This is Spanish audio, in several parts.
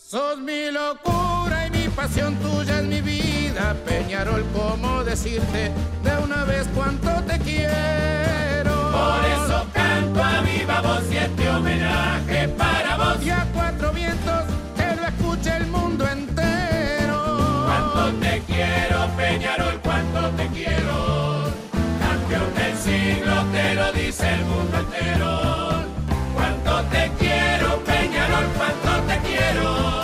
Sos mi locura y mi pasión, tuya es mi vida, Peñarol, ¿cómo decirte de una vez cuánto te quiero? Por eso canto a viva voz y este homenaje para vos. Y a cuatro vientos que lo escuche el mundo entero. Cuánto te quiero, Peñarol, cuánto te quiero. Campeón del siglo, te lo dice el mundo entero. Cuánto te quiero, Peñarol, cuánto te quiero.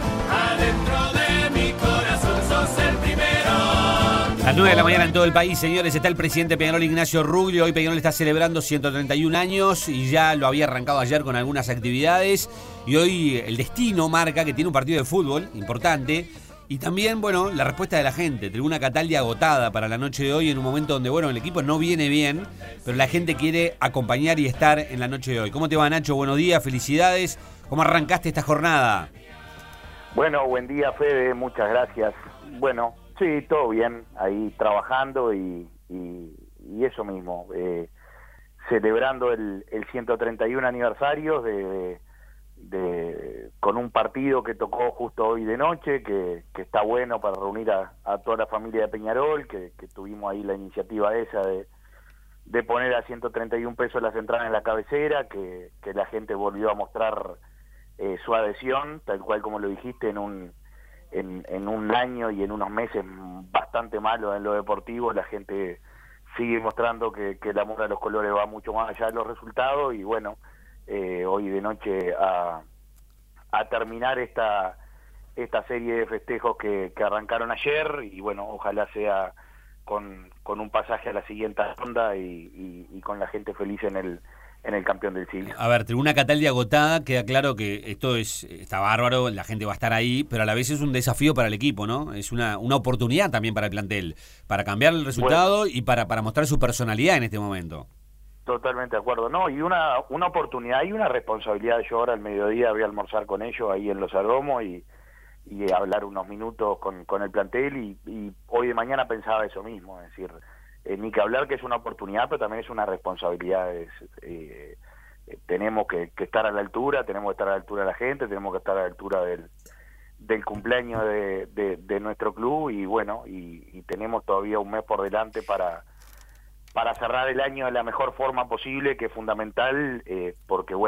A las 9 de la mañana en todo el país, señores, está el presidente Peñarol, Ignacio Ruggli. Hoy Peñarol está celebrando 131 años y ya lo había arrancado ayer con algunas actividades. Y hoy el destino marca que tiene un partido de fútbol importante. Y también, bueno, la respuesta de la gente. Tribuna Cataldi agotada para la noche de hoy en un momento donde, bueno, el equipo no viene bien, pero la gente quiere acompañar y estar en la noche de hoy. ¿Cómo te va, Nacho? Buenos días, felicidades. ¿Cómo arrancaste esta jornada? Bueno, buen día, Fede, muchas gracias. Bueno, sí, todo bien, ahí trabajando y eso mismo, celebrando el 131 aniversario con un partido que tocó justo hoy de noche, que está bueno para reunir a toda la familia de Peñarol, que tuvimos ahí la iniciativa esa de poner a 131 pesos las entradas en la cabecera, que la gente volvió a mostrar su adhesión, tal cual como lo dijiste, en un año y en unos meses bastante malos en lo deportivo. La gente sigue mostrando que el amor a los colores va mucho más allá de los resultados y bueno, hoy de noche a terminar esta serie de festejos que arrancaron ayer y bueno, ojalá sea con un pasaje a la siguiente ronda y con la gente feliz en el campeón del siglo. A ver, Tribuna Cataldi agotada, queda claro que esto está bárbaro, la gente va a estar ahí, pero a la vez es un desafío para el equipo, ¿no? Es una oportunidad también para el plantel, para cambiar el resultado, bueno, y para mostrar su personalidad en este momento. Totalmente de acuerdo, ¿no? Y una oportunidad y una responsabilidad. Yo ahora al mediodía voy a almorzar con ellos ahí en Los Aromos y hablar unos minutos con el plantel y hoy de mañana pensaba eso mismo, es decir, ni que hablar que es una oportunidad, pero también es una responsabilidad. Tenemos que estar a la altura, tenemos que estar a la altura de la gente, tenemos que estar a la altura del cumpleaños de nuestro club y bueno, y tenemos todavía un mes por delante para cerrar el año de la mejor forma posible, que es fundamental, porque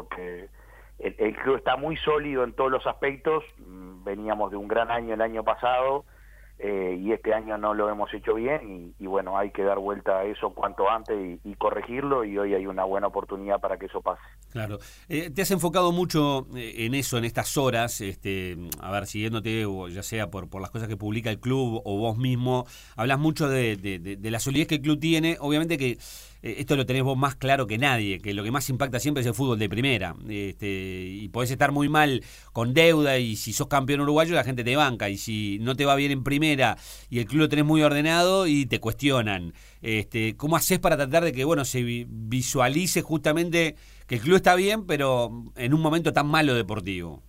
el club está muy sólido en todos los aspectos. Veníamos de un gran año el año pasado, y este año no lo hemos hecho bien y bueno, hay que dar vuelta a eso cuanto antes y corregirlo, y hoy hay una buena oportunidad para que eso pase. Claro. Te has enfocado mucho en eso, en estas horas, a ver, siguiéndote, ya sea por las cosas que publica el club o vos mismo, hablas mucho de la solidez que el club tiene. Obviamente que esto lo tenés vos más claro que nadie, que lo que más impacta siempre es el fútbol de primera, y podés estar muy mal con deuda y si sos campeón uruguayo la gente te banca, y si no te va bien en primera y el club lo tenés muy ordenado y te cuestionan. ¿Cómo haces para tratar de que se visualice justamente que el club está bien, pero en un momento tan malo deportivo?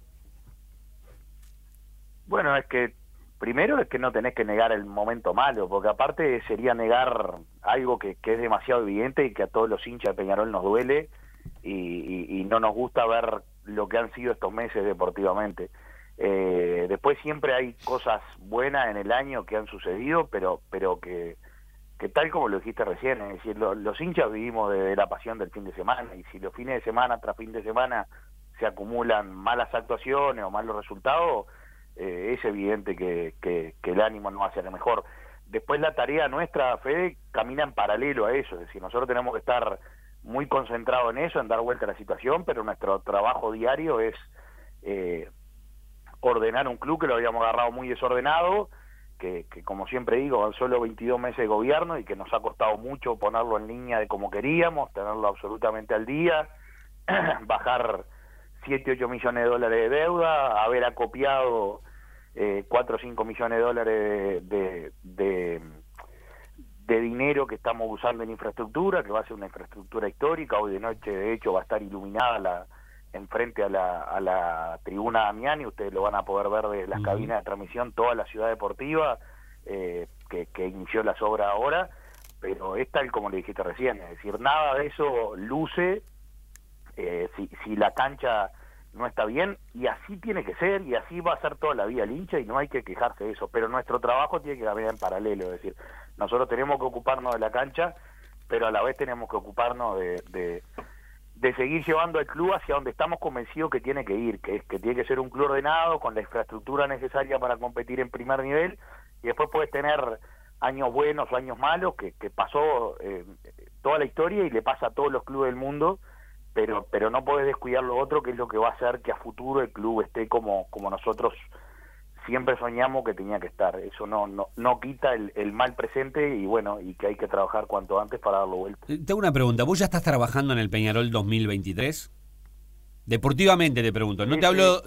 Bueno, es que primero es que no tenés que negar el momento malo, porque aparte sería negar algo que es demasiado evidente y que a todos los hinchas de Peñarol nos duele y no nos gusta ver lo que han sido estos meses deportivamente. Después siempre hay cosas buenas en el año que han sucedido, pero que tal como lo dijiste recién, es decir, los hinchas vivimos de la pasión del fin de semana, y si los fines de semana tras fin de semana se acumulan malas actuaciones o malos resultados, es evidente que el ánimo no va a ser el mejor. Después la tarea nuestra, Fede, camina en paralelo a eso, es decir, nosotros tenemos que estar muy concentrados en eso, en dar vuelta a la situación, pero nuestro trabajo diario es ordenar un club que lo habíamos agarrado muy desordenado, que como siempre digo, van solo 22 meses de gobierno y que nos ha costado mucho ponerlo en línea de como queríamos, tenerlo absolutamente al día, bajar 7, 8 millones de dólares de deuda, haber acopiado 4 o 5 millones de dólares de dinero que estamos usando en infraestructura, que va a ser una infraestructura histórica. Hoy de noche, de hecho, va a estar iluminada enfrente a la tribuna Damiani, ustedes lo van a poder ver de las cabinas de transmisión, toda la ciudad deportiva que inició las obras ahora, pero es tal como le dijiste recién, es decir, nada de eso luce si la cancha no está bien, y así tiene que ser, y así va a ser toda la vida el hincha, y no hay que quejarse de eso, pero nuestro trabajo tiene que caminar en paralelo, es decir, nosotros tenemos que ocuparnos de la cancha, pero a la vez tenemos que ocuparnos de seguir llevando al club hacia donde estamos convencidos que tiene que ir, que tiene que ser un club ordenado, con la infraestructura necesaria para competir en primer nivel, y después puedes tener años buenos o años malos, que pasó toda la historia y le pasa a todos los clubes del mundo, pero no podés descuidar lo otro, que es lo que va a hacer que a futuro el club esté como nosotros siempre soñamos que tenía que estar. Eso no quita el mal presente, y bueno, y que hay que trabajar cuanto antes para darlo vuelta. Tengo una pregunta, ¿vos ya estás trabajando en el Peñarol 2023? Deportivamente te pregunto, no te hablo,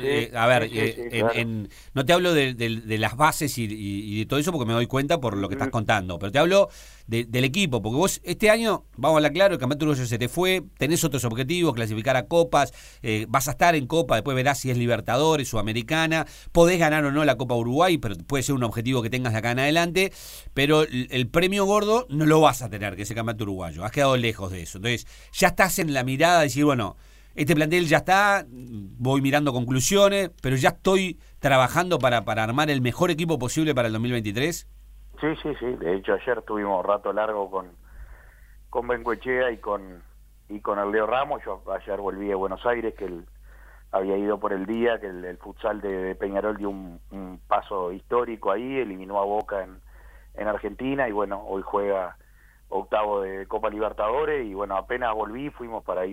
no te hablo de las bases y de todo eso, porque me doy cuenta por lo que estás contando, pero te hablo del equipo, porque vos este año, vamos a hablar claro, el campeonato uruguayo se te fue, tenés otros objetivos, clasificar a copas, vas a estar en Copa, después verás si es Libertadores, Sudamericana, podés ganar o no la Copa Uruguay, pero puede ser un objetivo que tengas de acá en adelante, pero el premio gordo no lo vas a tener, que es el campeonato uruguayo, has quedado lejos de eso, entonces ya estás en la mirada de decir, bueno, este plantel ya está, voy mirando conclusiones, pero ya estoy trabajando para armar el mejor equipo posible para el 2023. Sí, de hecho ayer tuvimos rato largo con Bengoechea y con el Leo Ramos. Yo ayer volví a Buenos Aires, que él había ido por el día, que el futsal de Peñarol dio un paso histórico ahí, eliminó a Boca en Argentina, y bueno, hoy juega octavo de Copa Libertadores, y bueno, apenas volví, fuimos para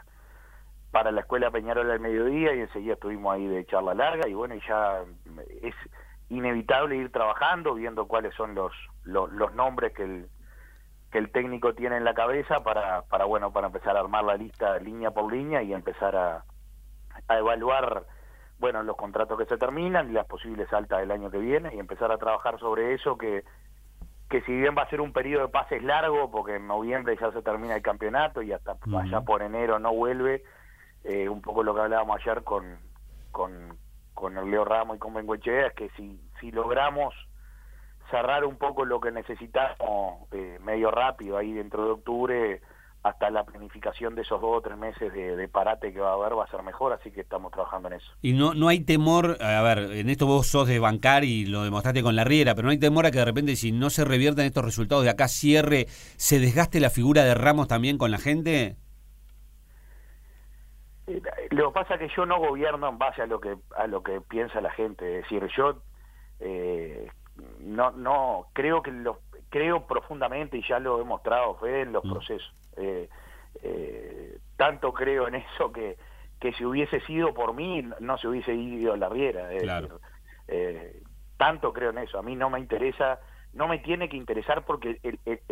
la Escuela Peñarol al mediodía, y enseguida estuvimos ahí de charla larga, y bueno, y ya es inevitable ir trabajando, viendo cuáles son los nombres que el técnico tiene en la cabeza para empezar a armar la lista línea por línea, y empezar a evaluar, bueno, los contratos que se terminan y las posibles altas del año que viene, y empezar a trabajar sobre eso, que si bien va a ser un periodo de pases largo, porque en noviembre ya se termina el campeonato y hasta allá por enero no vuelve, un poco lo que hablábamos ayer con el Leo Ramos y con Bengoechea, es que si logramos cerrar un poco lo que necesitamos medio rápido ahí dentro de octubre, hasta la planificación de esos 2 o 3 meses de parate que va a haber, va a ser mejor, así que estamos trabajando en eso. Y no hay temor, a ver, en esto vos sos de bancar y lo demostraste con la Riera, pero no hay temor a que de repente, si no se revierten estos resultados de acá, se desgaste la figura de Ramos también con la gente. Lo que pasa es que yo no gobierno en base a lo que piensa la gente, es decir, yo no creo creo profundamente, y ya lo he mostrado, Fede, en los procesos. Tanto creo en eso que si hubiese sido por mí no se hubiese ido a la Riera. Claro. Tanto creo en eso. A mí no me interesa, no me tiene que interesar, porque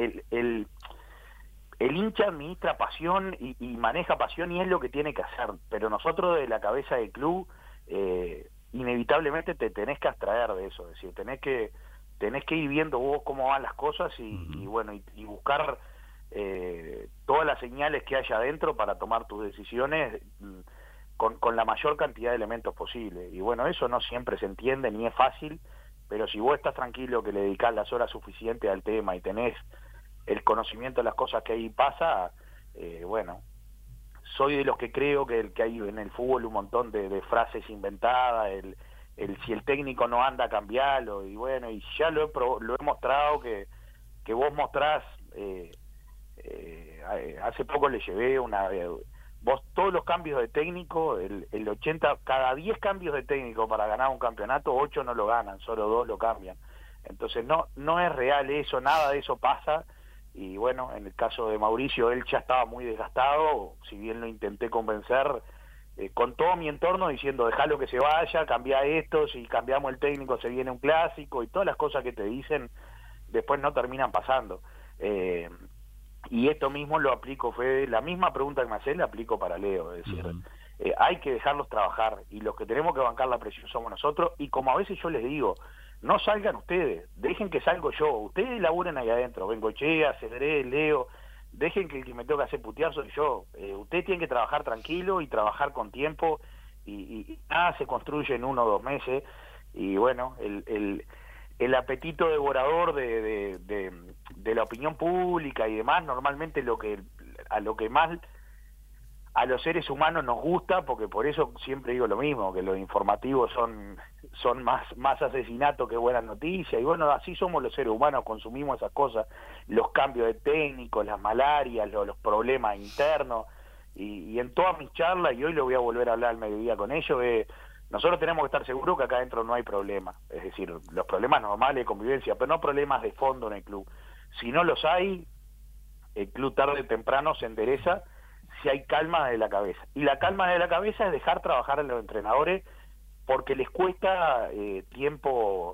el hincha administra pasión y maneja pasión, y es lo que tiene que hacer, pero nosotros de la cabeza del club inevitablemente te tenés que abstraer de eso, es decir, tenés que ir viendo vos cómo van las cosas y bueno, y buscar todas las señales que haya adentro para tomar tus decisiones con la mayor cantidad de elementos posible. Y bueno, eso no siempre se entiende ni es fácil, pero si vos estás tranquilo, que le dedicás las horas suficientes al tema y tenés el conocimiento de las cosas que ahí pasa, bueno, soy de los que creo que hay en el fútbol un montón de frases inventadas, si el técnico no anda, cambiarlo, y bueno, y ya lo he mostrado, que vos mostrás, hace poco le llevé vos todos los cambios de técnico, el 80, cada 10 cambios de técnico para ganar un campeonato, 8 no lo ganan, solo 2 lo cambian. Entonces no es real eso, nada de eso pasa. Y bueno, en el caso de Mauricio, él ya estaba muy desgastado, si bien lo intenté convencer con todo mi entorno, diciendo dejalo que se vaya, cambia esto, si cambiamos el técnico se viene un clásico, y todas las cosas que te dicen después no terminan pasando. Y esto mismo lo aplico, Fede, la misma pregunta que me hacés la aplico para Leo, es decir, hay que dejarlos trabajar, y los que tenemos que bancar la presión somos nosotros, y como a veces yo les digo, no salgan ustedes, dejen que salgo yo, ustedes laburen ahí adentro, Bengoechea, Cedré, Leo, dejen que el que me toca hacer putear soy yo, ustedes tienen que trabajar tranquilo y trabajar con tiempo, y nada se construye en 1 o 2 meses, y bueno, el apetito devorador de la opinión pública y demás, normalmente a lo que más a los seres humanos nos gusta, porque por eso siempre digo lo mismo, que los informativos son más asesinato que buenas noticias, y bueno, así somos los seres humanos, consumimos esas cosas, los cambios de técnicos, las malarias, los problemas internos, y en todas mis charlas, y hoy lo voy a volver a hablar al mediodía con ellos, nosotros tenemos que estar seguros que acá adentro no hay problema, es decir, los problemas normales de convivencia, pero no problemas de fondo en el club. Si no los hay, el club tarde o temprano se endereza si hay calma de la cabeza. Y la calma de la cabeza es dejar trabajar a los entrenadores, porque les cuesta tiempo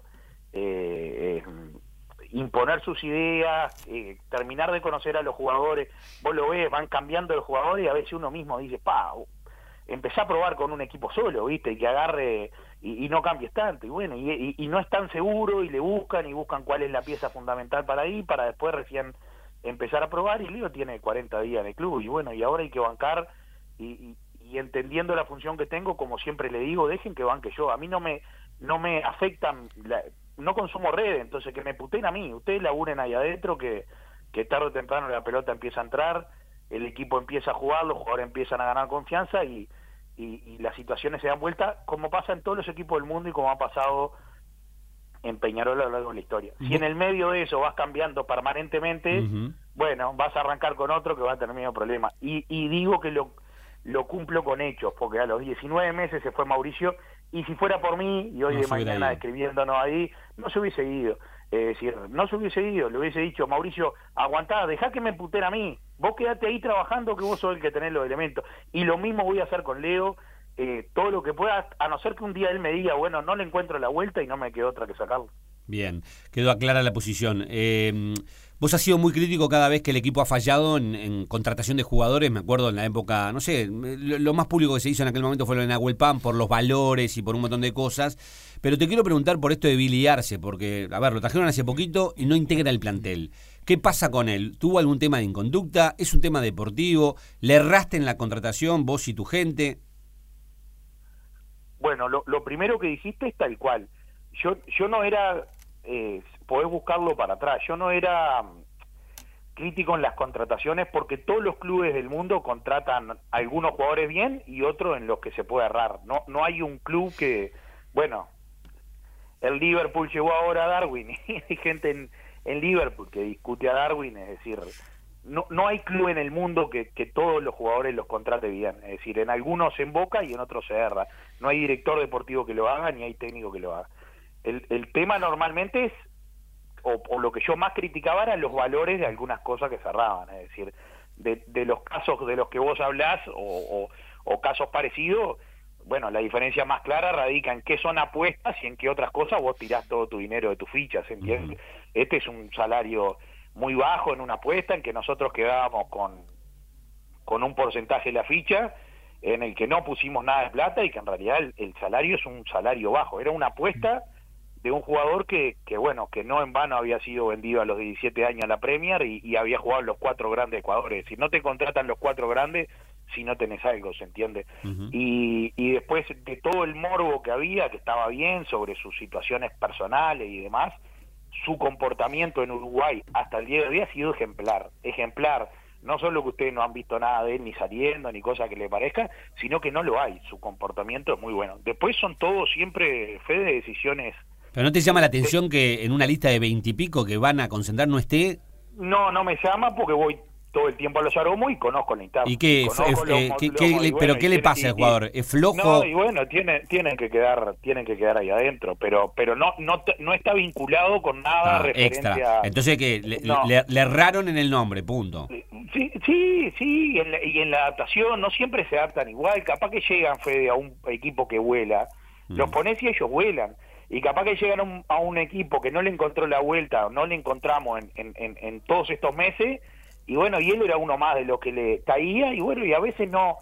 imponer sus ideas, terminar de conocer a los jugadores. Vos lo ves, van cambiando los jugadores y a veces uno mismo dice, empezá a probar con un equipo solo, ¿viste? Y que agarre y no cambies tanto. Y bueno, y no es tan seguro, y le buscan cuál es la pieza fundamental para ahí, para después recién empezar a probar. Y Leo tiene 40 días en el club, y bueno, y ahora hay que bancar, y entendiendo la función que tengo, como siempre le digo, dejen que banque yo. A mí no me afectan, no consumo redes, entonces que me puteen a mí. Ustedes laburen ahí adentro, que tarde o temprano la pelota empieza a entrar, el equipo empieza a jugar, los jugadores empiezan a ganar confianza, y las situaciones se dan vuelta, como pasa en todos los equipos del mundo y como ha pasado en Peñarol a lo largo de la historia. Si en el medio de eso vas cambiando permanentemente, bueno, vas a arrancar con otro que va a tener medio problema. Y digo que lo cumplo con hechos, porque a los 19 meses se fue Mauricio, y si fuera por mí, y hoy de mañana escribiéndonos ahí, no se hubiese ido. Es decir, no se hubiese ido, le hubiese dicho, Mauricio, aguantá, dejá que me puten a mí, vos quedate ahí trabajando, que vos sos el que tenés los elementos. Y lo mismo voy a hacer con Leo, todo lo que pueda, a no ser que un día él me diga, bueno, no le encuentro la vuelta y no me quedó otra que sacarlo. Bien, quedó clara la posición. Vos has sido muy crítico cada vez que el equipo ha fallado en contratación de jugadores. Me acuerdo en la época, no sé, lo más público que se hizo en aquel momento fue lo de Nahuel Pan, por los valores y por un montón de cosas. Pero te quiero preguntar por esto de Billy Arce, porque, a ver, lo trajeron hace poquito y no integra el plantel. ¿Qué pasa con él? ¿Tuvo algún tema de inconducta? ¿Es un tema deportivo? ¿Le erraste en la contratación vos y tu gente? Bueno, lo primero que dijiste es tal cual. Yo no era, podés buscarlo para atrás, yo no era crítico en las contrataciones, porque todos los clubes del mundo contratan algunos jugadores bien y otros en los que se puede errar. No hay un club que, bueno, el Liverpool llegó ahora a Darwin y hay gente en Liverpool que discute a Darwin, es decir, no hay club en el mundo que todos los jugadores los contrate bien, es decir, en algunos se emboca y en otros se erra. No hay director deportivo que lo haga, ni hay técnico que lo haga. El tema normalmente es, o lo que yo más criticaba, eran los valores de algunas cosas que cerraban, es decir, de los casos de los que vos hablás, o casos parecidos. Bueno, la diferencia más clara radica en qué son apuestas y en qué otras cosas vos tirás todo tu dinero de tus fichas, ¿entiendes? Este es un salario muy bajo en una apuesta, en que nosotros quedábamos con un porcentaje de la ficha, en el que no pusimos nada de plata, y que en realidad el salario es un salario bajo. Era una apuesta de un jugador que bueno, que no en vano había sido vendido a los 17 años a la Premier y había jugado en los 4 grandes de Ecuador. Es decir, no te contratan los 4 grandes si no tenés algo, ¿se entiende? Y después de todo el morbo que había, que estaba bien, sobre sus situaciones personales y demás, su comportamiento en Uruguay hasta el día de hoy ha sido ejemplar. No solo que ustedes no han visto nada de él ni saliendo ni cosa que le parezca, sino que no lo hay. Su comportamiento es muy bueno. Después son todos siempre, Fede, de decisiones. ¿Pero no te llama la atención que en una lista de 20 y pico que van a concentrar no esté? No me llama, porque voy todo el tiempo a los aromos y conozco la interna. ¿Y qué? ¿Pero qué le pasa al jugador? ¿Es flojo? No, y bueno, tienen que quedar ahí adentro, pero no está vinculado con nada referente extra. Entonces, ¿qué? Le erraron en el nombre, punto. Sí, y en la adaptación no siempre se adaptan igual. Capaz que llegan, Fede, a un equipo que vuela, los pones y ellos vuelan. Y capaz que llegan a un equipo que no le encontró la vuelta, no le encontramos en todos estos meses, y bueno, y él era uno más de lo que le caía, y bueno, y a veces no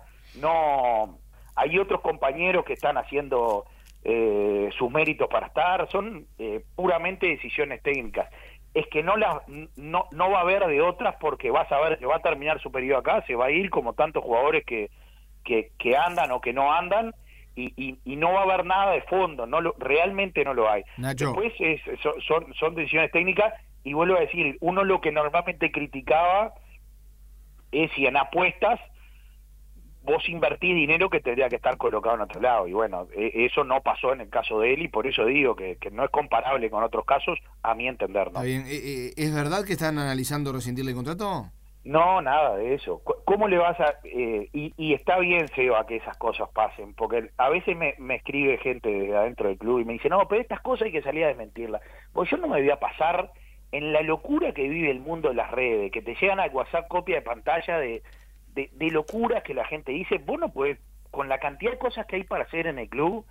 hay otros compañeros que están haciendo sus méritos para estar, son puramente decisiones técnicas. Es que no va a haber de otras, porque vas a ver que va a terminar su periodo acá, se va a ir como tantos jugadores que andan o que no andan, y no va a haber nada de fondo, realmente no lo hay. Nacho. Después son decisiones técnicas, y vuelvo a decir, uno lo que normalmente criticaba es si en apuestas vos invertís dinero que tendría que estar colocado en otro lado. Y bueno, eso no pasó en el caso de él y por eso digo que no es comparable con otros casos, a mi entender, ¿no? Está bien. ¿Es verdad que están analizando rescindirle el contrato? No, nada de eso. ¿Cómo le vas a...? Y está bien, Seba, que esas cosas pasen, porque a veces me escribe gente de adentro del club y me dice, no, pero estas cosas hay que salir a desmentirlas. Porque yo no me voy a pasar en la locura que vive el mundo de las redes, que te llegan al WhatsApp copia de pantalla de locuras que la gente dice. Vos no podés, con la cantidad de cosas que hay para hacer en el club,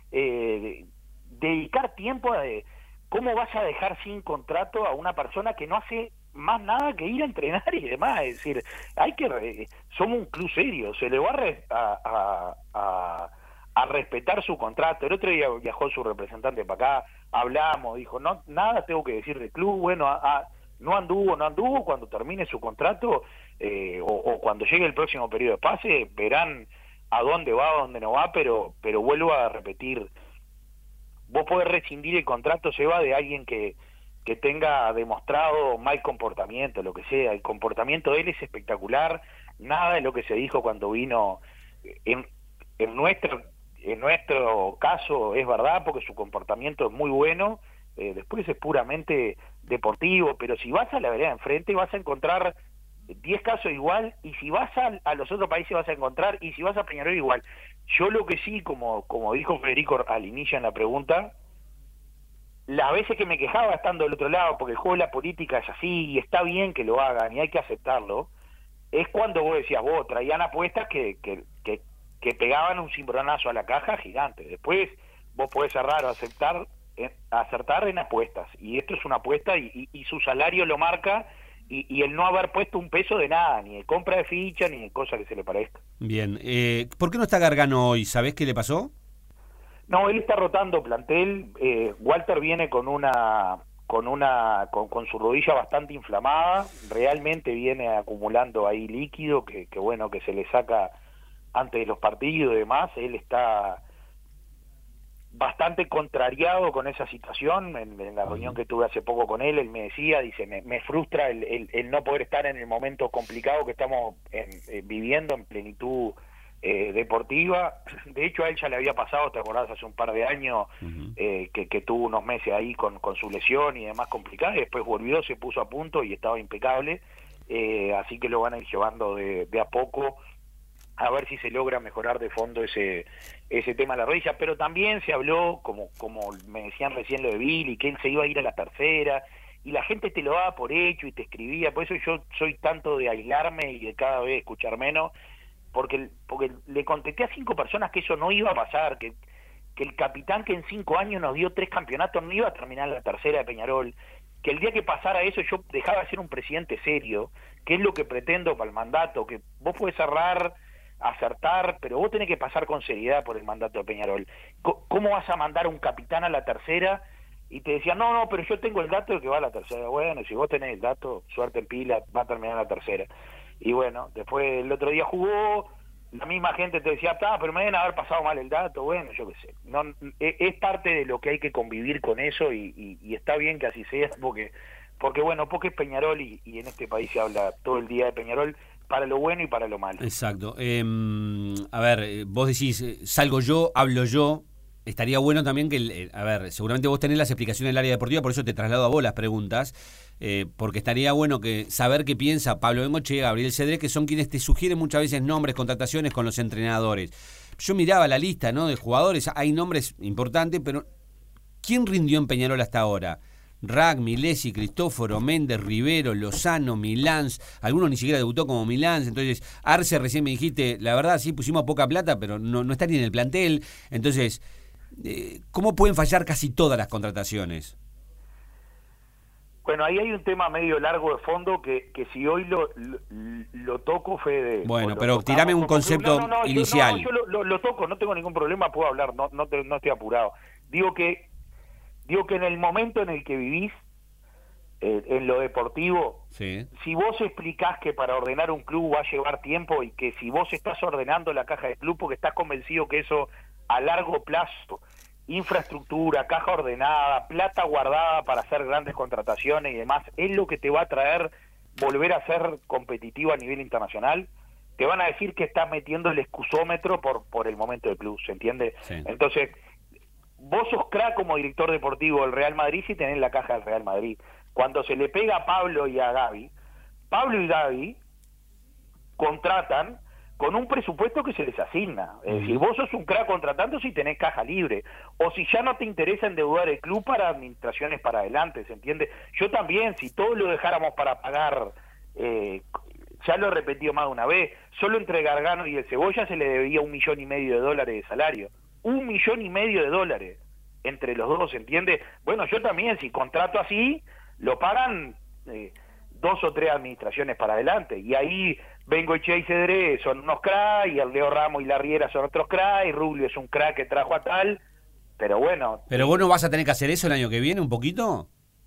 dedicar tiempo a... ¿Cómo vas a dejar sin contrato a una persona que no hace más nada que ir a entrenar y demás? Es decir, somos un club serio, se le va a respetar su contrato. El otro día viajó su representante para acá, hablamos, dijo, no, nada tengo que decir del club, bueno, no anduvo, cuando termine su contrato o cuando llegue el próximo periodo de pase, verán a dónde va, a dónde no va, pero vuelvo a repetir, vos podés rescindir el contrato, se va de alguien que tenga demostrado mal comportamiento, lo que sea. El comportamiento de él es espectacular, nada de lo que se dijo cuando vino en nuestro caso es verdad, porque su comportamiento es muy bueno, después es puramente deportivo, pero si vas a la vereda enfrente vas a encontrar 10 casos igual, y si vas a los otros países vas a encontrar, y si vas a Peñarol igual. Yo lo que sí, como dijo Federico al inicio en la pregunta, las veces que me quejaba estando del otro lado, porque el juego de la política es así, y está bien que lo hagan, y hay que aceptarlo, es cuando vos decías, vos traían apuestas que pegaban un cimbronazo a la caja gigante. Después vos podés cerrar o acertar en apuestas, y esto es una apuesta, y su salario lo marca, y el no haber puesto un peso de nada, ni de compra de ficha, ni de cosa que se le parezca. Bien, ¿por qué no está Gargano hoy? ¿Sabés qué le pasó? No, él está rotando plantel. Walter viene con su rodilla bastante inflamada, realmente viene acumulando ahí líquido que bueno, que se le saca antes de los partidos y demás. Él está bastante contrariado con esa situación. En la reunión que tuve hace poco con él me decía, dice, me frustra el no poder estar en el momento complicado que estamos viviendo en plenitud deportiva. De hecho, a él ya le había pasado, te acordás, hace un par de años, que tuvo unos meses ahí con su lesión y demás complicada, y después volvió, se puso a punto y estaba impecable, así que lo van a ir llevando de a poco, a ver si se logra mejorar de fondo ese tema de la rodilla. Pero también se habló, como me decían recién lo de Billy, que él se iba a ir a la tercera, y la gente te lo daba por hecho y te escribía. Por eso yo soy tanto de aislarme y de cada vez escuchar menos, porque le contesté a 5 personas que eso no iba a pasar, que el capitán que en 5 años nos dio 3 campeonatos no iba a terminar la tercera de Peñarol, que el día que pasara eso yo dejaba de ser un presidente serio, que es lo que pretendo para el mandato, que vos podés cerrar, acertar, pero vos tenés que pasar con seriedad por el mandato de Peñarol. ¿Cómo vas a mandar a un capitán a la tercera? Y te decían, no, pero yo tengo el dato de que va a la tercera. Bueno, si vos tenés el dato, suerte en pila, va a terminar la tercera. Y bueno, después el otro día jugó, la misma gente te decía, pero me deben haber pasado mal el dato. Bueno, yo qué sé, no, es parte de lo que hay que convivir con eso, y está bien que así sea, porque bueno, porque es Peñarol, y en este país se habla todo el día de Peñarol, para lo bueno y para lo malo. Exacto. A ver, vos decís, salgo yo, hablo yo. Estaría bueno también que, a ver, seguramente vos tenés las explicaciones del área deportiva, por eso te traslado a vos las preguntas, porque estaría bueno saber qué piensa Pablo Bengochea, Gabriel Cedré, que son quienes te sugieren muchas veces nombres, contrataciones con los entrenadores. Yo miraba la lista, ¿no?, de jugadores, hay nombres importantes, pero ¿quién rindió en Peñarol hasta ahora? Rack, Milesi, Cristóforo, Méndez, Rivero, Lozano, Milans, algunos ni siquiera debutó como Milans. Entonces, Arce, recién me dijiste, la verdad sí pusimos poca plata, pero no está ni en el plantel. Entonces, ¿cómo pueden fallar casi todas las contrataciones? Bueno, ahí hay un tema medio largo de fondo que si hoy lo toco, Fede... Bueno, pero tirame un concepto inicial. Yo lo toco, no tengo ningún problema, puedo hablar, no estoy apurado. Digo que en el momento en el que vivís, en lo deportivo, sí, si vos explicás que para ordenar un club va a llevar tiempo, y que si vos estás ordenando la caja del club porque estás convencido que eso a largo plazo, infraestructura, caja ordenada, plata guardada para hacer grandes contrataciones y demás, es lo que te va a traer volver a ser competitivo a nivel internacional, te van a decir que estás metiendo el excusómetro por el momento del club, ¿se entiende? Sí. Entonces, vos sos crack como director deportivo del Real Madrid si tenés la caja del Real Madrid. Cuando se le pega a Pablo y a Gaby, Pablo y Gaby contratan con un presupuesto que se les asigna. Es decir, vos sos un crack contratando si tenés caja libre, o si ya no te interesa endeudar el club para administraciones para adelante, ¿se entiende? Yo también, si todos lo dejáramos para pagar, ya lo he repetido más de una vez, solo entre Gargano y el Cebolla se le debía $1,5 millones de salario. $1,5 millones entre los dos, ¿se entiende? Bueno, yo también, si contrato así, lo pagan 2 o 3 administraciones para adelante, y ahí Bengoechea y Cedré son unos crack, y el Leo Ramos y la Riera son otros crack, y Rubio es un crack que trajo a tal, pero bueno. ¿Pero vos no vas a tener que hacer eso el año que viene un poquito?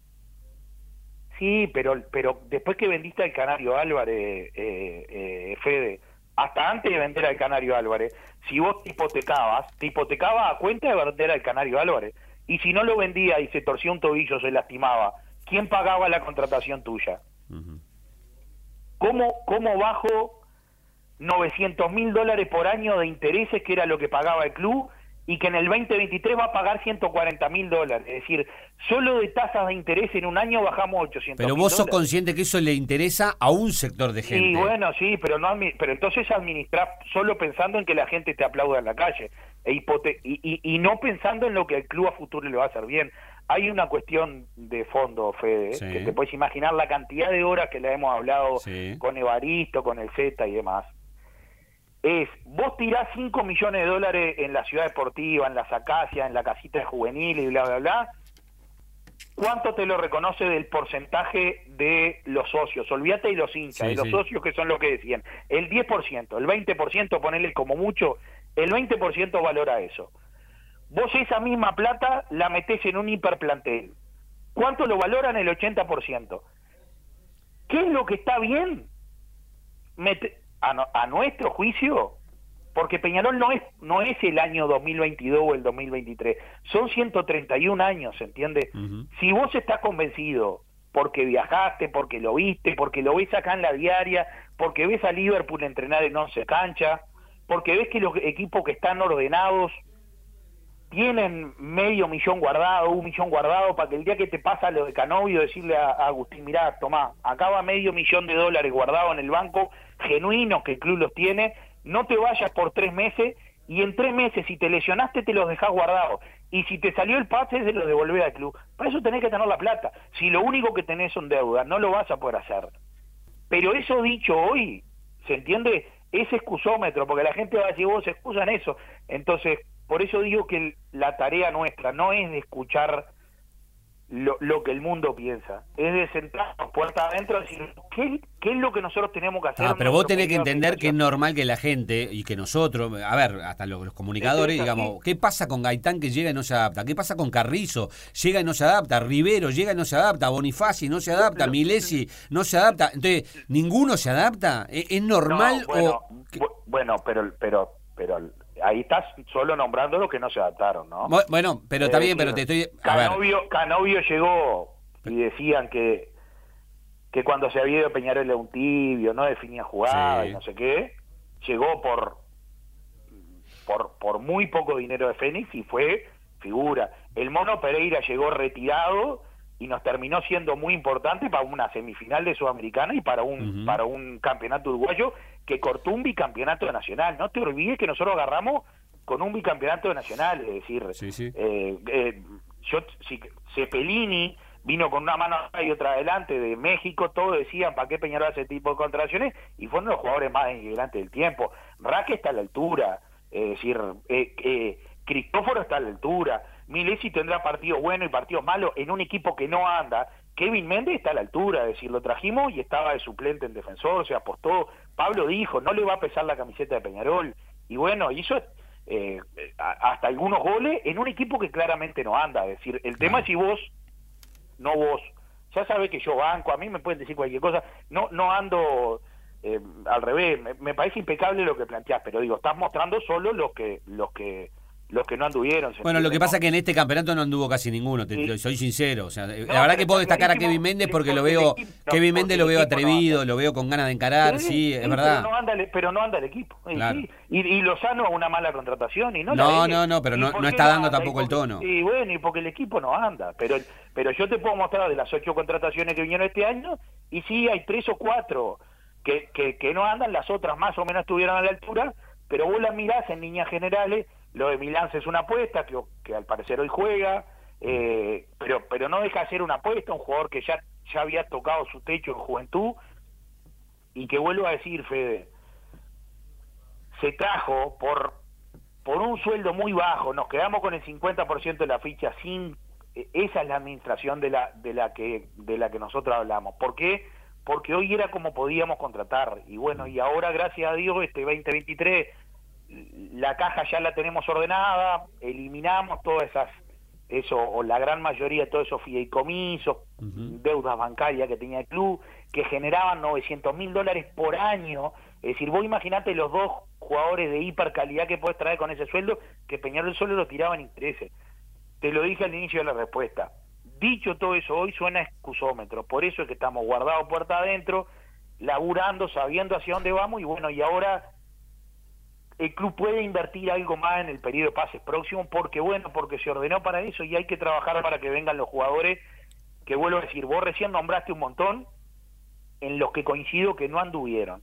Sí, pero después que vendiste al Canario Álvarez, Fede, hasta antes de vender al Canario Álvarez, si vos te hipotecabas a cuenta de vender al Canario Álvarez, y si no lo vendía y se torcía un tobillo, se lastimaba, ¿quién pagaba la contratación tuya? Uh-huh. ¿Cómo bajo $900.000 por año de intereses, que era lo que pagaba el club, y que en el 2023 va a pagar $140.000? Es decir, solo de tasas de interés en un año bajamos $800.000. Pero vos sos consciente que eso le interesa a un sector de gente. Sí, bueno, sí, pero entonces administrás solo pensando en que la gente te aplauda en la calle, y no pensando en lo que el club a futuro le va a hacer bien. Hay una cuestión de fondo, Fede, sí, que te puedes imaginar la cantidad de horas que le hemos hablado, sí, con Evaristo, con el Z y demás. Vos tirás $5 millones en la ciudad deportiva, en las acacias, en la casita de juveniles y bla, bla, bla. ¿Cuánto te lo reconoce del porcentaje de los socios? Olvídate de los hinchas, sí, de los sí, socios, que son lo que decían. El 10%, el 20%, ponele como mucho, el 20% valora eso. Vos esa misma plata la metés en un hiperplantel. ¿Cuánto lo valoran? El 80%. ¿Qué es lo que está bien? A nuestro juicio, porque Peñarol no es el año 2022 o el 2023, son 131 años, ¿se entiende? uh-huh. Si vos estás convencido, porque viajaste, porque lo viste, porque lo ves acá en la diaria, porque ves a Liverpool entrenar en 11 canchas, porque ves que los equipos que están ordenados tienen $500,000 guardado, $1 millón guardado, para que el día que te pasa lo de Canovio, decirle a Agustín, mirá, tomá, acá va $500,000 guardado en el banco, genuinos, que el club los tiene, no te vayas por 3 meses, y en 3 meses, si te lesionaste, te los dejás guardados, y si te salió el pase, se los devolvés al club. Para eso tenés que tener la plata. Si lo único que tenés son deudas, no lo vas a poder hacer. Pero eso dicho hoy, ¿se entiende? Es excusómetro, porque la gente va a decir, vos excusan eso. Entonces, por eso digo que la tarea nuestra no es de escuchar lo que el mundo piensa, es de sentarnos puerta adentro y decir, ¿qué es lo que nosotros tenemos que hacer? Pero vos tenés que entender que es normal que la gente y que nosotros, a ver, hasta los comunicadores, digamos, ¿qué pasa con Gaitán que llega y no se adapta? ¿Qué pasa con Carrizo? Llega y no se adapta, Rivero llega y no se adapta, Bonifaci no se adapta, Milesi no se adapta, entonces, ¿ninguno se adapta? ¿Es normal? Bueno, pero ahí estás solo nombrando los que no se adaptaron, ¿no? Bueno, pero está bien, pero te estoy... Canovio llegó y decían que cuando se había ido Peñarol era un tibio, no definía jugada, sí, y no sé qué. Llegó por muy poco dinero de Fénix y fue figura. El Mono Pereira llegó retirado y nos terminó siendo muy importante para una semifinal de Sudamericana y para un campeonato uruguayo que cortó un bicampeonato nacional. No te olvides que nosotros agarramos con un bicampeonato nacional, es decir, sí. Cepelini vino con una mano y otra adelante de México, todos decían para qué Peñarol hace tipo de contrataciones, y fueron los jugadores más integrantes del tiempo. Raque está a la altura, es decir, Cristóforo está a la altura, Milesi tendrá partidos buenos y partidos malos en un equipo que no anda. Kevin Méndez está a la altura, es decir, lo trajimos y estaba de suplente en Defensor, se apostó. Pablo dijo, no le va a pesar la camiseta de Peñarol, y bueno, hizo hasta algunos goles en un equipo que claramente no anda. Es decir, el tema es si vos, ya sabés que yo banco, a mí me pueden decir cualquier cosa, no ando al revés, me parece impecable lo que planteás, pero digo, estás mostrando solo los que los que no anduvieron. Bueno, lo que pasa es que en este campeonato no anduvo casi ninguno, soy sincero. O sea, la verdad que puedo destacar a Kevin Méndez porque lo veo, Kevin Méndez lo veo atrevido, lo veo con ganas de encarar, sí, es verdad. Pero no anda el equipo. Claro. Sí. Y Lozano una mala contratación. Y no, pero no está dando tampoco el tono. Y bueno, y porque el equipo no anda. Pero yo te puedo mostrar de las 8 contrataciones que vinieron este año, y sí, hay 3 o 4 que no andan, las otras más o menos estuvieron a la altura, pero vos las mirás en líneas generales. Lo de Milán es una apuesta que al parecer hoy juega, pero no deja de ser una apuesta, un jugador que ya había tocado su techo en juventud, y que vuelvo a decir, Fede, se trajo por un sueldo muy bajo, nos quedamos con el 50% de la ficha sin, esa es la administración de la que nosotros hablamos. ¿Por qué? Porque hoy era como podíamos contratar, y bueno, y ahora gracias a Dios este 2023 la caja ya la tenemos ordenada, eliminamos todas o la gran mayoría de todos esos fideicomisos, deudas bancarias que tenía el club, que generaban $900.000 por año. Es decir, vos imaginate los 2 jugadores de hipercalidad que podés traer con ese sueldo, que Peñarol solo lo tiraba en intereses. Te lo dije al inicio de la respuesta. Dicho todo eso, hoy suena excusómetro, por eso es que estamos guardados puerta adentro, laburando, sabiendo hacia dónde vamos, y bueno, y ahora el club puede invertir algo más en el periodo de pases próximo, porque se ordenó para eso, y hay que trabajar para que vengan los jugadores, que vuelvo a decir, vos recién nombraste un montón en los que coincido que no anduvieron.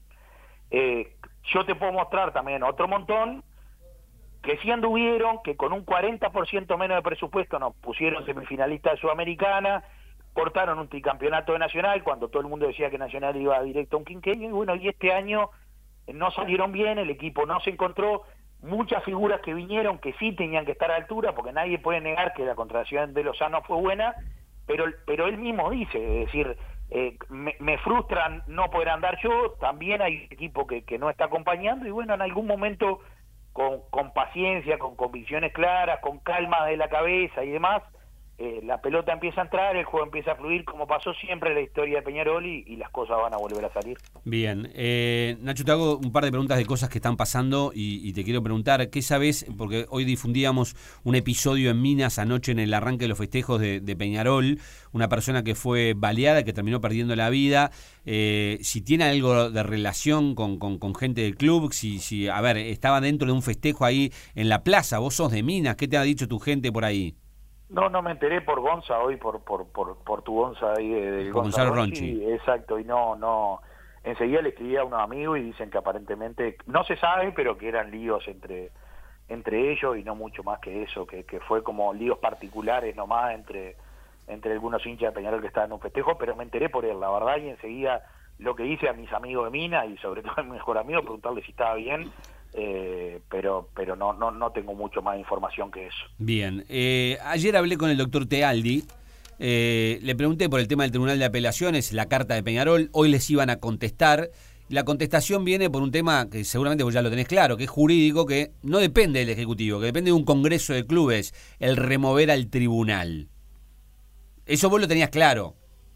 Yo te puedo mostrar también otro montón que sí anduvieron, que con un 40% menos de presupuesto nos pusieron semifinalistas de Sudamericana, cortaron un tricampeonato de Nacional cuando todo el mundo decía que Nacional iba directo a un quinquenio, y bueno, y este año no salieron bien, el equipo no se encontró, muchas figuras que vinieron que sí tenían que estar a la altura, porque nadie puede negar que la contratación de Lozano fue buena, pero él mismo dice, es decir, me frustran no poder andar yo, también hay un equipo que no está acompañando, y bueno, en algún momento con paciencia, con convicciones claras, con calma de la cabeza y demás, la pelota empieza a entrar, el juego empieza a fluir, como pasó siempre en la historia de Peñarol, y las cosas van a volver a salir. Bien, Nacho, te hago un par de preguntas de cosas que están pasando, y te quiero preguntar, ¿qué sabes? Porque hoy difundíamos un episodio en Minas anoche en el arranque de los festejos de Peñarol, una persona que fue baleada, que terminó perdiendo la vida, si tiene algo de relación con gente del club, si a ver, estaba dentro de un festejo ahí en la plaza, vos sos de Minas, ¿qué te ha dicho tu gente por ahí? No me enteré por Gonza hoy, por tu Gonza ahí de Gonzalo Ronchi. Exacto, y no, enseguida le escribí a unos amigos y dicen que aparentemente, no se sabe, pero que eran líos entre ellos, y no mucho más que eso, que fue como líos particulares nomás entre algunos hinchas de Peñarol que estaban en un festejo, pero me enteré por él, la verdad, y enseguida lo que hice a mis amigos de Mina, y sobre todo a mi mejor amigo, preguntarle si estaba bien, pero no tengo mucho más información que eso. Bien, ayer hablé con el doctor Tealdi, le pregunté por el tema del Tribunal de Apelaciones, la carta de Peñarol, hoy les iban a contestar. La contestación viene por un tema que seguramente vos ya lo tenés claro, que es jurídico, que no depende del Ejecutivo, que depende de un congreso de clubes, el remover al tribunal. Eso vos lo tenías claro.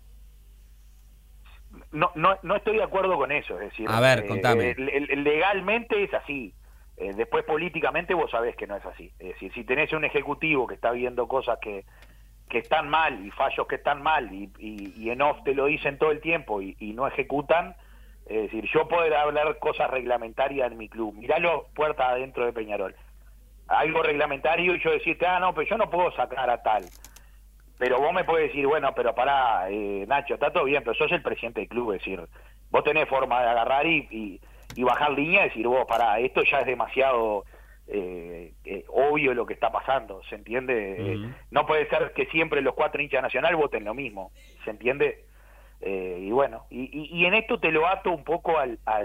No estoy de acuerdo con eso, es decir, a ver, contame. Legalmente es así, después políticamente vos sabés que no es así, es decir, si tenés un ejecutivo que está viendo cosas que están mal, y fallos que están mal, y en off te lo dicen todo el tiempo, y no ejecutan, es decir, yo poder hablar cosas reglamentarias en mi club, miralo puertas adentro de Peñarol, algo reglamentario, y yo decirte, no, pero yo no puedo sacar a tal. Pero vos me podés decir, bueno, pero pará, Nacho, está todo bien, pero sos el presidente del club, es decir, vos tenés forma de agarrar y bajar línea y decir, vos, pará, esto ya es demasiado obvio lo que está pasando, ¿se entiende? No puede ser que siempre los 4 hinchas Nacional voten lo mismo, ¿se entiende? Y bueno, y en esto te lo ato un poco a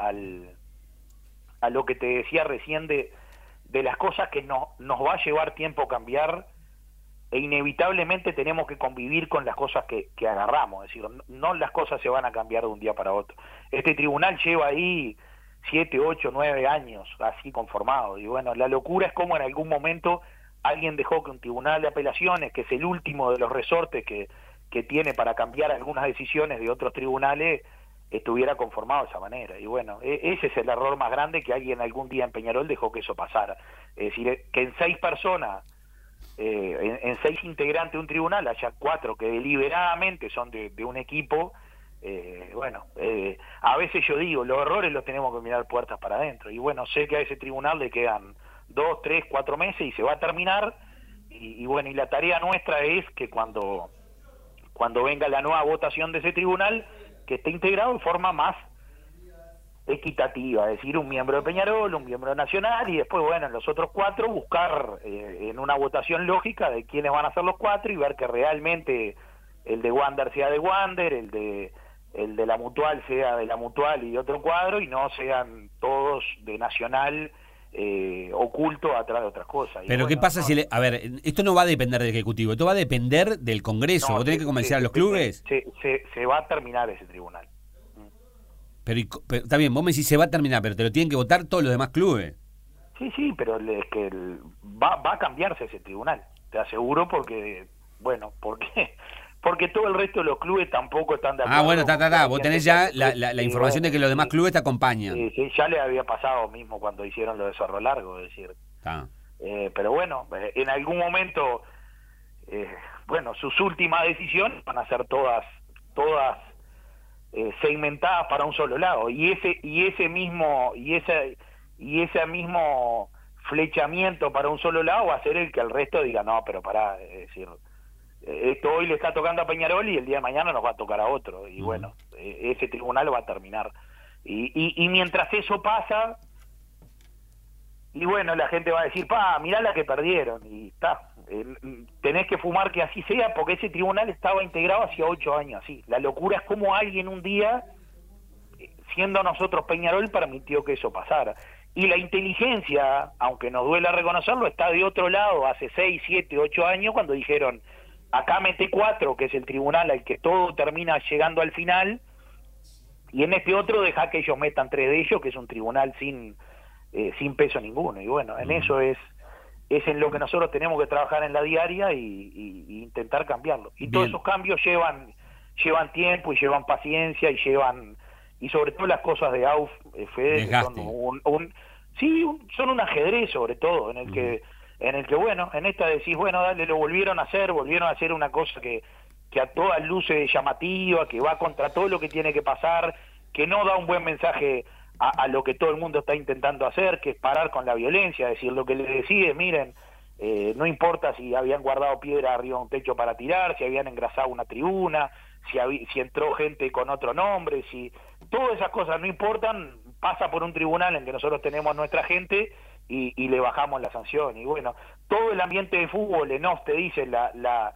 lo que te decía recién de las cosas que nos va a llevar tiempo cambiar, e inevitablemente tenemos que convivir con las cosas que agarramos, es decir, no las cosas se van a cambiar de un día para otro. Este tribunal lleva ahí 7, 8, 9 años así conformado, y bueno, la locura es como en algún momento alguien dejó que un tribunal de apelaciones, que es el último de los resortes que tiene para cambiar algunas decisiones de otros tribunales, estuviera conformado de esa manera. Y bueno, ese es el error más grande, que alguien algún día en Peñarol dejó que eso pasara. Es decir, que en 6 personas, en 6 integrantes de un tribunal, haya 4 que deliberadamente son de un equipo. A veces yo digo, los errores los tenemos que mirar puertas para adentro. Y bueno, sé que a ese tribunal le quedan 2, 3, 4 meses y se va a terminar. Y bueno, y la tarea nuestra es que cuando venga la nueva votación de ese tribunal, que esté integrado de forma más equitativa, es decir, un miembro de Peñarol, un miembro Nacional, y después, bueno, en los otros 4 buscar en una votación lógica de quiénes van a ser los 4 y ver que realmente el de Wander sea de Wander, el de la Mutual sea de la Mutual y de otro cuadro, y no sean todos de Nacional oculto atrás de otras cosas. Pero ¿qué pasa si a ver, esto no va a depender del Ejecutivo, esto va a depender del Congreso? ¿Vos tenés que convencer a los clubes? Se va a terminar ese tribunal. Pero está bien, vos me decís se va a terminar, pero te lo tienen que votar todos los demás clubes. Sí, pero es que va a cambiarse ese tribunal, te aseguro, porque todo el resto de los clubes tampoco están de acuerdo. Bueno, vos tenés ya la información de que los demás clubes te acompañan. Sí, ya le había pasado mismo cuando hicieron lo de Cerro Largo, es decir. Pero bueno, en algún momento, sus últimas decisiones van a ser todas segmentadas para un solo lado, y ese mismo flechamiento para un solo lado va a ser el que el resto diga, no, pero pará, es decir, esto hoy le está tocando a Peñarol y el día de mañana nos va a tocar a otro, y bueno, ese tribunal va a terminar, y mientras eso pasa, y bueno, la gente va a decir, mirá la que perdieron, y está, tenés que fumar que así sea, porque ese tribunal estaba integrado hace 8 años, así. La locura es como alguien un día, siendo nosotros Peñarol, permitió que eso pasara. Y la inteligencia, aunque nos duela reconocerlo, está de otro lado, hace 6, 7, 8 años, cuando dijeron, acá mete 4, que es el tribunal al que todo termina llegando al final, y en este otro deja que ellos metan 3 de ellos, que es un tribunal sin peso ninguno. Y bueno, en eso es en lo que nosotros tenemos que trabajar en la diaria y intentar cambiarlo. Y todos esos cambios llevan tiempo y llevan paciencia y sobre todo las cosas de AUF, Fede, que son son un ajedrez sobre todo, en el que bueno, en esta decís, bueno, dale, lo volvieron a hacer una cosa que a todas luces llamativa, que va contra todo lo que tiene que pasar, que no da un buen mensaje a lo que todo el mundo está intentando hacer, que es parar con la violencia, es decir, lo que le decide, miren, no importa si habían guardado piedra arriba de un techo para tirar, si habían engrasado una tribuna, si entró gente con otro nombre, si todas esas cosas no importan, pasa por un tribunal en que nosotros tenemos nuestra gente y le bajamos la sanción. Y bueno, todo el ambiente de fútbol en OFF te dice la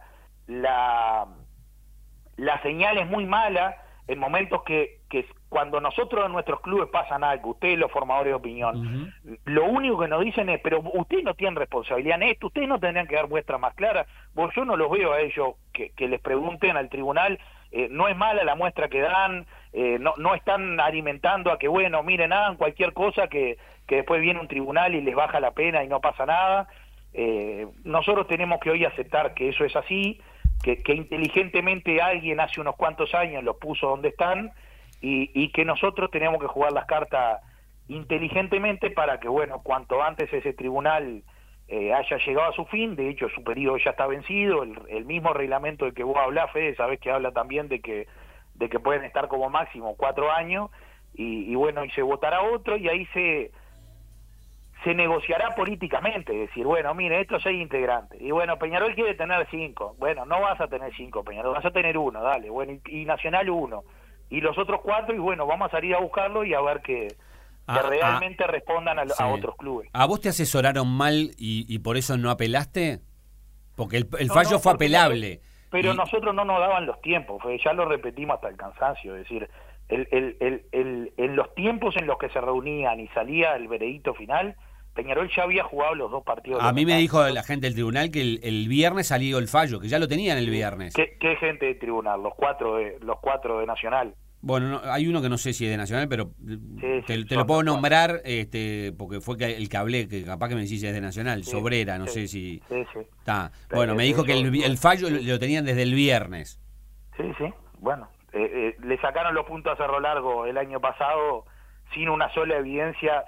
señal es muy mala en momentos que cuando nosotros en nuestros clubes pasan algo, ustedes los formadores de opinión, lo único que nos dicen es, pero ustedes no tienen responsabilidad en esto, ustedes no tendrían que dar muestras más claras. Yo no los veo a ellos que les pregunten al tribunal, no es mala la muestra que dan, no están alimentando a que, bueno, miren, hagan cualquier cosa que después viene un tribunal y les baja la pena y no pasa nada. Nosotros tenemos que hoy aceptar que eso es así, que inteligentemente alguien hace unos cuantos años los puso donde están, y que nosotros tenemos que jugar las cartas inteligentemente para que, bueno, cuanto antes ese tribunal haya llegado a su fin. De hecho, su periodo ya está vencido, el mismo reglamento del que vos hablás, Fede, sabés que habla también de que pueden estar como máximo 4 años, y bueno, y se votará otro, y ahí se negociará políticamente, es decir, bueno, mire, estos 6 integrantes, y bueno, Peñarol quiere tener 5, bueno, no vas a tener 5, Peñarol, vas a tener 1, dale, bueno, y Nacional 1, y los otros 4, y bueno, vamos a salir a buscarlo y a ver que realmente respondan a otros clubes. ¿A vos te asesoraron mal y por eso no apelaste? Porque el fallo fue apelable. Pero nosotros no nos daban los tiempos, ya lo repetimos hasta el cansancio, es decir, en los tiempos en los que se reunían y salía el veredicto final, Peñarol ya había jugado los 2 partidos. A mí me dijo la gente del tribunal que el viernes salió el fallo, que ya lo tenían el viernes. ¿Qué gente del tribunal? Los cuatro de Nacional. Bueno, no, hay uno que no sé si es de Nacional, pero te lo puedo nombrar, porque fue el que hablé, que capaz que me decís es de Nacional, Sobrera, no sé si... Sí. Bueno, me dijo que el fallo lo tenían desde el viernes. Sí, bueno, le sacaron los puntos a Cerro Largo el año pasado sin una sola evidencia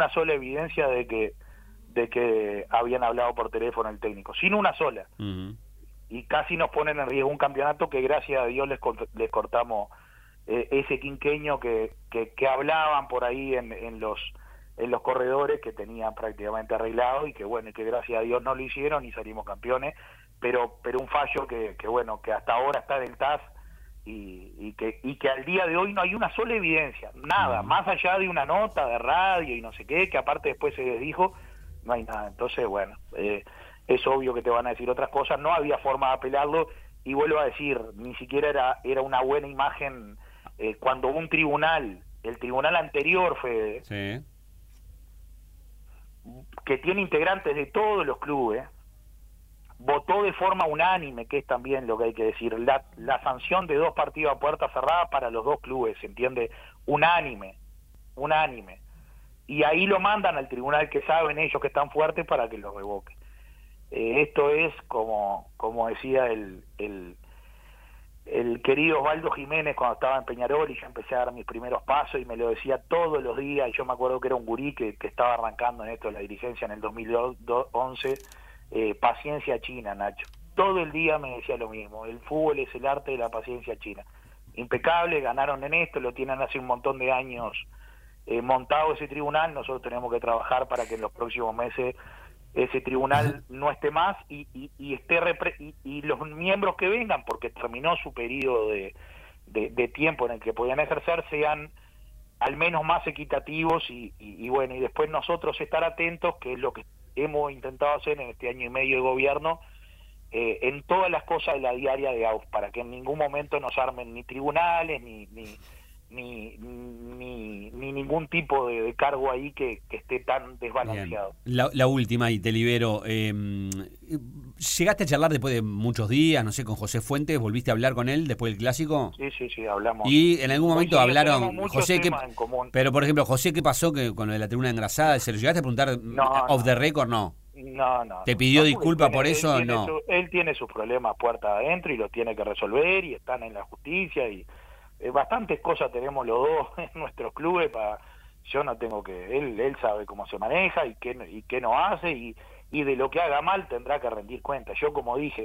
de que habían hablado por teléfono el técnico, sin una sola. Y casi nos ponen en riesgo un campeonato que gracias a Dios les cortamos ese quinqueño que hablaban por ahí en los corredores, que tenían prácticamente arreglado, y que bueno, y que gracias a Dios no lo hicieron y salimos campeones, pero un fallo que bueno, que hasta ahora está del TAS, y que al día de hoy no hay una sola evidencia, nada, más allá de una nota de radio y no sé qué, que aparte después se les dijo, no hay nada. Entonces bueno, es obvio que te van a decir otras cosas, no había forma de apelarlo, y vuelvo a decir, ni siquiera era una buena imagen cuando un tribunal, el tribunal anterior fue Sí. que tiene integrantes de todos los clubes, votó de forma unánime, que es también lo que hay que decir, la sanción de 2 partidos a puerta cerrada para los 2 clubes, ¿se entiende? Unánime, y ahí lo mandan al tribunal, que saben ellos que están fuertes, para que lo revoque. Esto es como decía el querido Osvaldo Jiménez cuando estaba en Peñarol, y yo empecé a dar mis primeros pasos, y me lo decía todos los días, y yo me acuerdo que era un gurí que estaba arrancando en esto de la dirigencia en el 2011, paciencia china, Nacho. Todo el día me decía lo mismo, el fútbol es el arte de la paciencia china. Impecable, ganaron en esto, lo tienen hace un montón de años montado ese tribunal, nosotros tenemos que trabajar para que en los próximos meses ese tribunal no esté más, y los miembros que vengan, porque terminó su periodo de tiempo en el que podían ejercer, sean al menos más equitativos, y bueno, y después nosotros estar atentos, que es lo que hemos intentado hacer en este año y medio de gobierno, en todas las cosas de la diaria de AUF, para que en ningún momento nos armen ni tribunales ni ningún tipo de cargo ahí que esté tan desbalanceado. La última, y te libero. ¿Llegaste a charlar después de muchos días, no sé, con José Fuentes? ¿Volviste a hablar con él después del Clásico? Sí, hablamos. Y en algún momento hablaron, José, en común. pero por ejemplo, José, ¿qué pasó con lo de la tribuna engrasada? ¿Se lo llegaste a preguntar off the record? No. No. ¿Te pidió disculpas por él eso? No. Él tiene sus problemas puerta adentro y los tiene que resolver, y están en la justicia, y bastantes cosas tenemos los dos en nuestros clubes. Yo no tengo que, él sabe cómo se maneja y qué no hace, y de lo que haga mal tendrá que rendir cuenta. Yo, como dije,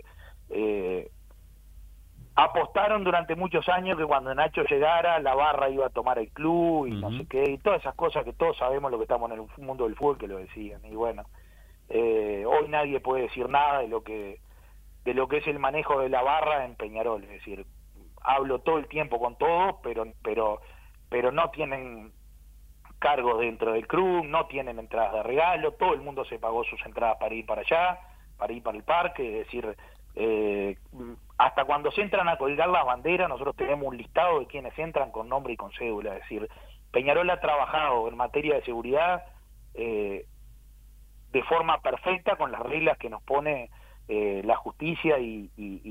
apostaron durante muchos años que cuando Nacho llegara la barra iba a tomar el club y no sé qué, y todas esas cosas que todos sabemos, lo que estamos en el mundo del fútbol, que lo decían. Y bueno, hoy nadie puede decir nada de lo que es el manejo de la barra en Peñarol. Es decir, hablo todo el tiempo con todos, pero no tienen cargos dentro del club, no tienen entradas de regalo, todo el mundo se pagó sus entradas para ir para allá, para ir para el parque. Es decir, hasta cuando se entran a colgar las banderas, nosotros tenemos un listado de quienes entran con nombre y con cédula. Es decir, Peñarol ha trabajado en materia de seguridad de forma perfecta, con las reglas que nos pone la justicia y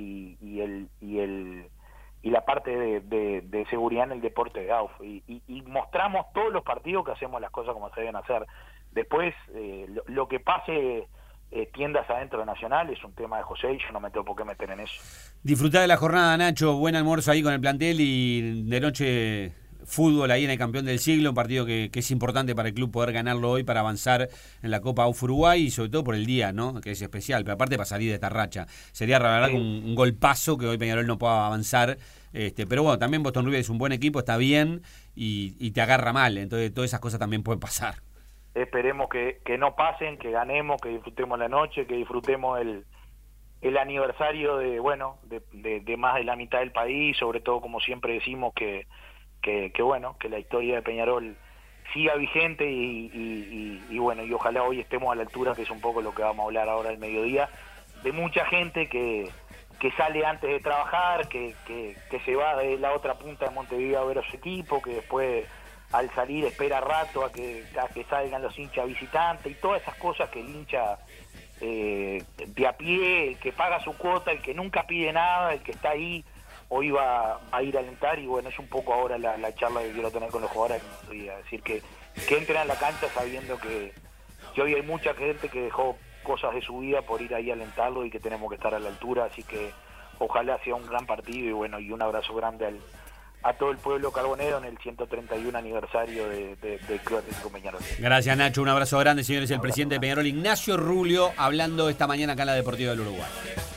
la parte de seguridad en el deporte de AUF, y mostramos todos los partidos que hacemos las cosas como se deben hacer. Después lo que pase tiendas adentro de Nacional es un tema de José, y yo no me tengo por qué meter en eso. Disfrutá de la jornada, Nacho, buen almuerzo ahí con el plantel, y de noche fútbol ahí en el campeón del siglo, un partido que es importante para el club poder ganarlo hoy para avanzar en la Copa AUF Uruguay, y sobre todo por el día, ¿no?, que es especial, pero aparte para salir de esta racha. Sería la verdad un golpazo que hoy Peñarol no pueda avanzar, pero bueno, también Boston River es un buen equipo, está bien, y te agarra mal, entonces todas esas cosas también pueden pasar. Esperemos que no pasen, que ganemos, que disfrutemos la noche, que disfrutemos el aniversario de más de la mitad del país, sobre todo, como siempre decimos, que la historia de Peñarol siga vigente, y ojalá hoy estemos a la altura, que es un poco lo que vamos a hablar ahora al mediodía, de mucha gente que sale antes de trabajar, que se va de la otra punta de Montevideo a ver a su equipo, que después al salir espera rato a que salgan los hinchas visitantes, y todas esas cosas que el hincha de a pie, el que paga su cuota, el que nunca pide nada, el que está ahí, hoy va a ir a alentar. Y bueno, es un poco ahora la charla que quiero tener con los jugadores, es decir, que entren a la cancha sabiendo que hoy hay mucha gente que dejó cosas de su vida por ir ahí a alentarlo, y que tenemos que estar a la altura. Así que ojalá sea un gran partido, y un abrazo grande a todo el pueblo carbonero en el 131 aniversario del Club Atlético Peñarol. Gracias, Nacho. Un abrazo grande, señores. El presidente de Peñarol, Ignacio Rulio, hablando esta mañana acá en la Deportiva del Uruguay.